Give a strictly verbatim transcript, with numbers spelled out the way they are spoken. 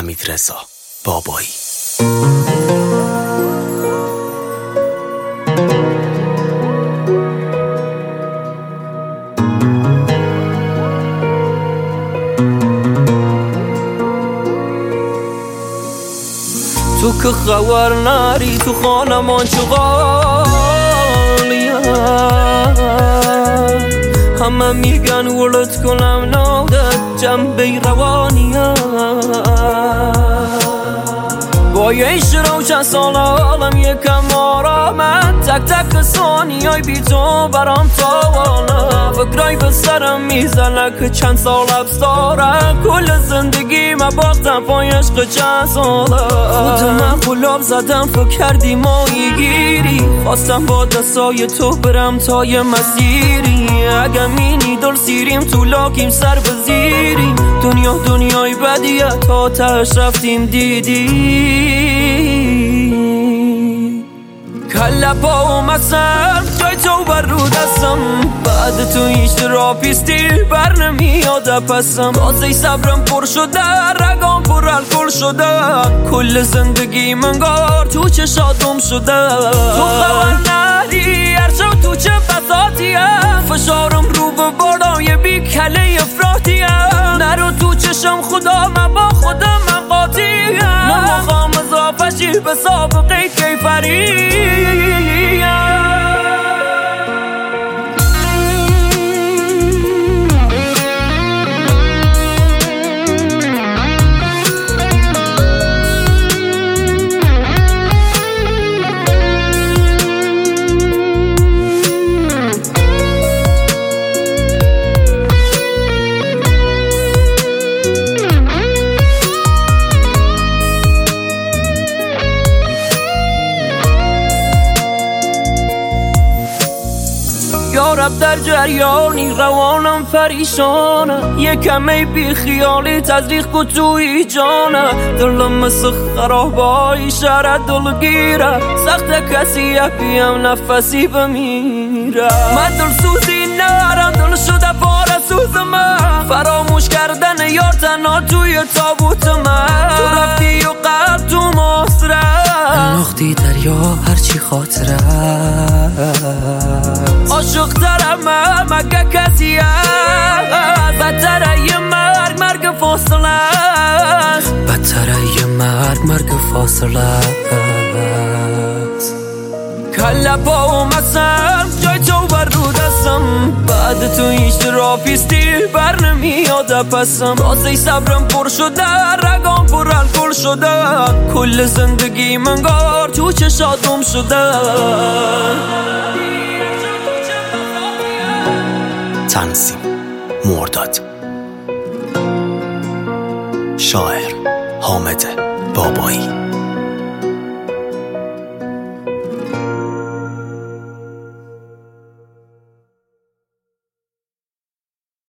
حمیدرضا بابایی. تو که خبر نری تو خانمان چغالیه، همه میگن ولد کنم نادت جنبه روانیه. با یه شروع چند سال عالم یکم آرامه، تک تک ثانیای بی تو برام تاوانه. فکرای به سرم میزنه که چند سال حبس داره، کل زندگی من باختم پای عشق چند ساله. خود من قلاب زدم فکر کردی مایی گیری، خواستم با دستای تو برم تا یه مسیری. اگه مینی دل سیریم تو لاکیم سر بزیریم، دنیا دنیای بدیه تا تش رفتیم دیدی. کله پا اومدم جای تو بر رو دستم، بعد تو هیچ تراپیستی بر نمیاد پسم. تازه صبرم پر شده، رگام پر الکل شده، کل زندگی منگار تو چشاتم شده. تو خبر ندی هر شب تو چه بساتیه، فشارم رو به بالا یه بی کله افراطیه. نرو تو چشم خدا من با خودم من قاطیه، من مخوام اضافشی به سابقه کیفری. یارب در جریانی روانم پریشانه، یه کمی بی خیالی تزریق کو توی جانه. دلم مثل خرابای شهر دلگیره، سخت کسی بیم نفسی بمیره. من دل سوزی نرم دل شده پاره سوز من، فراموش کردن یار تنها توی تابوت من. تو رفتی و قلب تو مصره انداختی دریا هرچی خاطره. عاشق ترم مگه کسی هست، بدتره یه مرگ مرگ فاصله است، بدتره یه مرگ مرگ فاصله است. کله پا اومدم جای تو بر رو دستم، بعد تو هیچ تراپیستی بر نمیاد پسم. تازه صبرم پر شده، رگام پر الکل شده، کل زندگی منگار تو چشاتم شده. تنظیم مرداد، شاعر حامد بابایی.